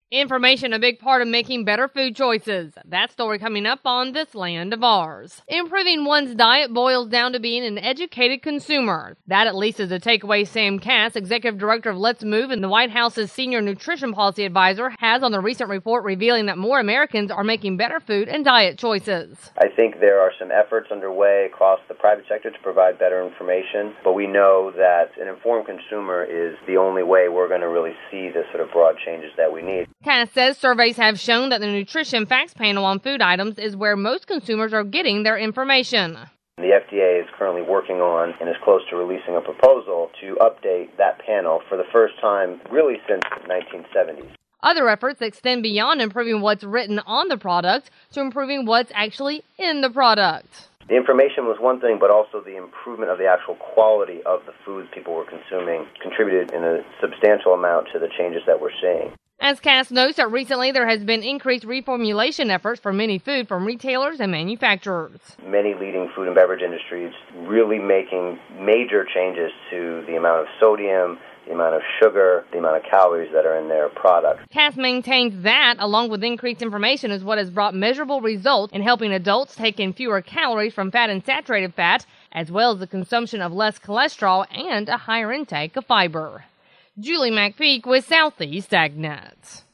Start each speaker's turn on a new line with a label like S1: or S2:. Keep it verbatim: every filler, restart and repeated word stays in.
S1: Information a big part of making better food choices. That story coming up on This Land of Ours. Improving one's diet boils down to being an educated consumer. That at least is a takeaway Sam Kass, Executive Director of Let's Move and the White House's Senior Nutrition Policy Advisor, has on the recent report revealing that more Americans are making better food and diet choices.
S2: I think there are some efforts underway across the private sector to provide better information, but we know that an informed consumer is the only way we're going to really see the sort of broad changes that we need.
S1: Kass says surveys have shown that the Nutrition Facts panel on food items is where most consumers are getting their information.
S2: The F D A is currently working on and is close to releasing a proposal to update that panel for the first time really since the nineteen seventies.
S1: Other efforts extend beyond improving what's written on the product to improving what's actually in the product.
S2: The information was one thing, but also the improvement of the actual quality of the foods people were consuming contributed in a substantial amount to the changes that we're seeing.
S1: As Kass notes that recently there has been increased reformulation efforts for many food from retailers and manufacturers.
S2: Many leading food and beverage industries really making major changes to the amount of sodium, the amount of sugar, the amount of calories that are in their products.
S1: Kass maintains that, along with increased information, is what has brought measurable results in helping adults take in fewer calories from fat and saturated fat, as well as the consumption of less cholesterol and a higher intake of fiber. Julie McPeak with Southeast AgNet.